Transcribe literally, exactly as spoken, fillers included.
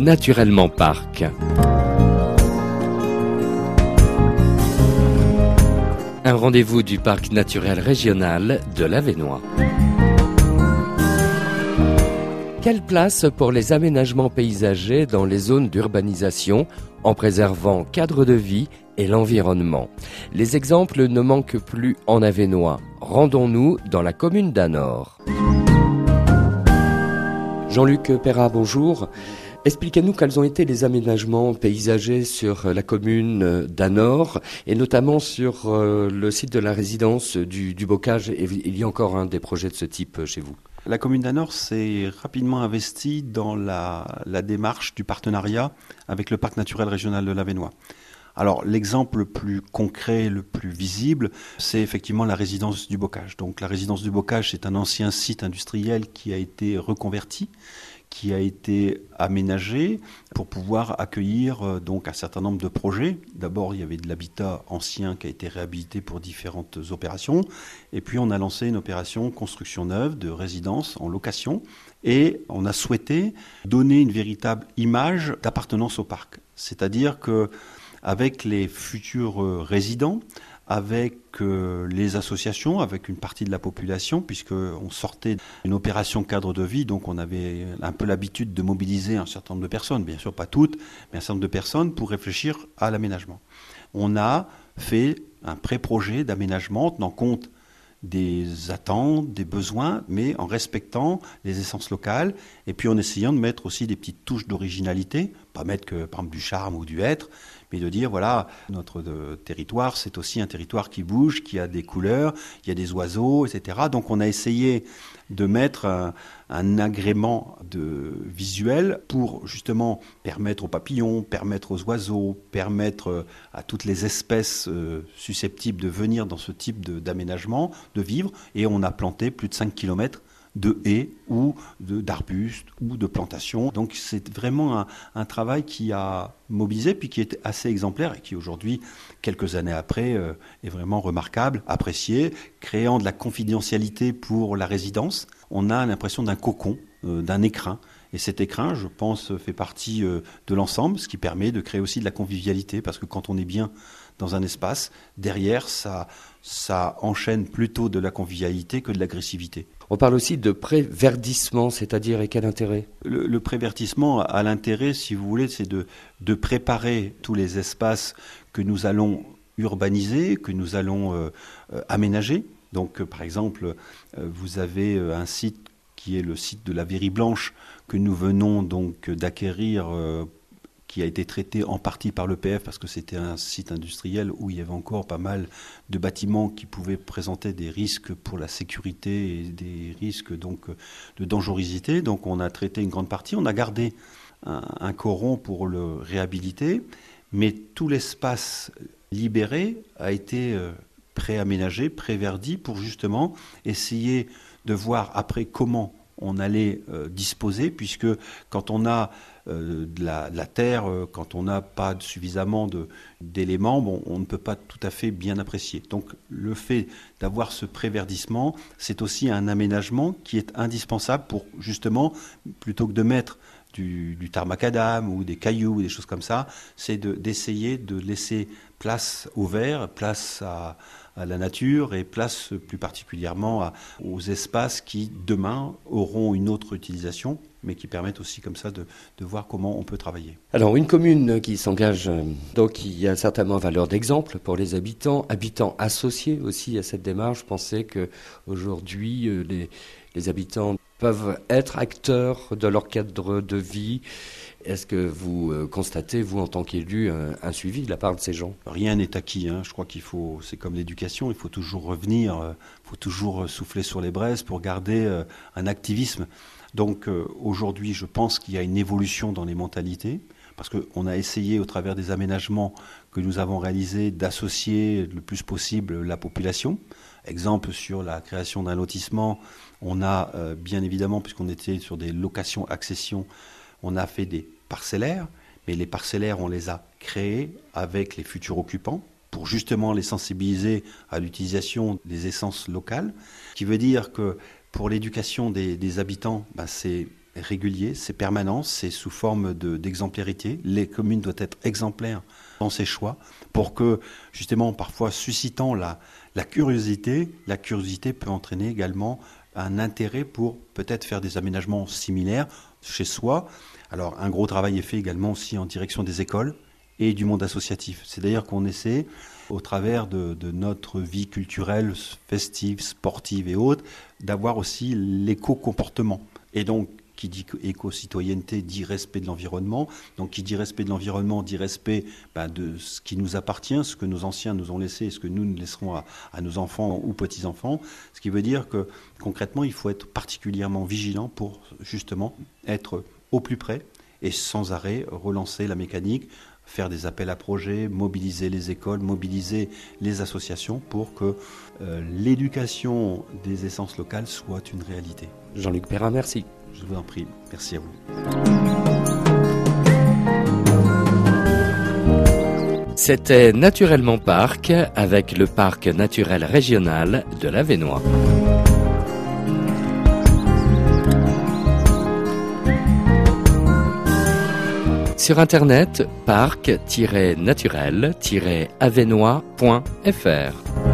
Naturellement Parc. Un rendez-vous du parc naturel régional de l'Avesnois. Quelle place pour les aménagements paysagers dans les zones d'urbanisation en préservant cadre de vie et l'environnement? Les exemples ne manquent plus en Avesnois. Rendons-nous dans la commune d'Anor. Jean-Luc Perrat, bonjour. Expliquez-nous quels ont été les aménagements paysagers sur la commune d'Anor et notamment sur le site de la résidence du, du Bocage. Et il y a encore un des projets de ce type chez vous. La commune d'Anor s'est rapidement investie dans la, la démarche du partenariat avec le parc naturel régional de l'Avesnois. Alors l'exemple le plus concret, le plus visible, c'est effectivement la résidence du Bocage. Donc la résidence du Bocage, c'est un ancien site industriel qui a été reconverti, qui a été aménagé pour pouvoir accueillir euh, donc un certain nombre de projets. D'abord, il y avait de l'habitat ancien qui a été réhabilité pour différentes opérations. Et puis, on a lancé une opération construction neuve de résidence en location. Et on a souhaité donner une véritable image d'appartenance au parc. C'est-à-dire que avec les futurs euh, résidents, avec euh, les associations, avec une partie de la population, puisqu'on sortait d'une opération cadre de vie, donc on avait un peu l'habitude de mobiliser un certain nombre de personnes, bien sûr pas toutes, mais un certain nombre de personnes pour réfléchir à l'aménagement. On a fait un pré-projet d'aménagement tenant compte des attentes, des besoins, mais en respectant les essences locales, et puis en essayant de mettre aussi des petites touches d'originalité, pas mettre que par exemple du charme ou du être, mais de dire voilà, notre de, territoire, c'est aussi un territoire qui bouge, qui a des couleurs, il y a des oiseaux, et cetera. Donc on a essayé de mettre un, un agrément de visuel pour justement permettre aux papillons, permettre aux oiseaux, permettre à toutes les espèces euh, susceptibles de venir dans ce type de, d'aménagement, de vivre. Et on a planté plus de cinq kilomètres de haies ou de, d'arbustes ou de plantations. Donc c'est vraiment un, un travail qui a mobilisé puis qui est assez exemplaire et qui aujourd'hui, quelques années après, euh, est vraiment remarquable, apprécié, créant de la confidentialité pour la résidence. On a l'impression d'un cocon, euh, d'un écrin. Et cet écrin, je pense, fait partie euh, de l'ensemble, ce qui permet de créer aussi de la convivialité parce que quand on est bien dans un espace, derrière, ça, ça enchaîne plutôt de la convivialité que de l'agressivité. On parle aussi de pré-verdissement, c'est-à-dire et quel intérêt ? Le, le pré-verdissement a l'intérêt, si vous voulez, c'est de, de préparer tous les espaces que nous allons urbaniser, que nous allons euh, euh, aménager. Donc, euh, par exemple, euh, vous avez euh, un site qui est le site de la Verrie Blanche que nous venons donc d'acquérir, euh, qui a été traité en partie par l'E P F parce que c'était un site industriel où il y avait encore pas mal de bâtiments qui pouvaient présenter des risques pour la sécurité et des risques donc de dangerosité. Donc on a traité une grande partie, on a gardé un, un coron pour le réhabiliter, mais tout l'espace libéré a été euh, pré-aménagé, pré-verdi pour justement essayer de voir après comment on allait euh, disposer, puisque quand on a euh, de, la, de la terre, euh, quand on n'a pas suffisamment de, d'éléments, bon, on ne peut pas tout à fait bien apprécier. Donc le fait d'avoir ce préverdissement, c'est aussi un aménagement qui est indispensable pour justement, plutôt que de mettre du, du tarmacadam ou des cailloux ou des choses comme ça, c'est de, d'essayer de laisser place au vert, place à à la nature et place plus particulièrement à, aux espaces qui, demain, auront une autre utilisation, mais qui permettent aussi comme ça de, de voir comment on peut travailler. Alors, une commune qui s'engage, donc il y a certainement valeur d'exemple pour les habitants, habitants associés aussi à cette démarche. Je pensais qu'aujourd'hui, les, les habitants peuvent être acteurs de leur cadre de vie. Est-ce que vous euh, constatez, vous, en tant qu'élu, un, un suivi de la part de ces gens ? Rien n'est acquis. Hein. Je crois qu'il faut, c'est comme l'éducation, il faut toujours revenir, il euh, faut toujours souffler sur les braises pour garder euh, un activisme. Donc euh, aujourd'hui, je pense qu'il y a une évolution dans les mentalités, parce qu'on a essayé, au travers des aménagements que nous avons réalisés, d'associer le plus possible la population. Exemple, sur la création d'un lotissement, on a euh, bien évidemment, puisqu'on était sur des locations-accessions, on a fait des parcellaires, mais les parcellaires, on les a créés avec les futurs occupants pour justement les sensibiliser à l'utilisation des essences locales, ce qui veut dire que pour l'éducation des, des habitants, ben c'est régulier, c'est permanent, c'est sous forme de, d'exemplarité. Les communes doivent être exemplaires dans ces choix pour que, justement, parfois suscitant la, la curiosité, la curiosité peut entraîner également un intérêt pour peut-être faire des aménagements similaires chez soi. Alors, un gros travail est fait également aussi en direction des écoles et du monde associatif. C'est d'ailleurs qu'on essaie, au travers de, de notre vie culturelle, festive, sportive et autres, d'avoir aussi l'éco-comportement. Et donc, qui dit éco-citoyenneté dit respect de l'environnement. Donc, qui dit respect de l'environnement dit respect ben, de ce qui nous appartient, ce que nos anciens nous ont laissé et ce que nous nous laisserons à, à nos enfants ou petits-enfants. Ce qui veut dire que, concrètement, il faut être particulièrement vigilant pour, justement, être au plus près et sans arrêt relancer la mécanique, faire des appels à projets, mobiliser les écoles, mobiliser les associations pour que euh, l'éducation des essences locales soit une réalité. Jean-Luc Perrin, merci. Je vous en prie. Merci à vous. C'était Naturellement Parc avec le Parc naturel régional de l'Avesnois. Sur internet, parc tiret naturel tiret avesnois point f r.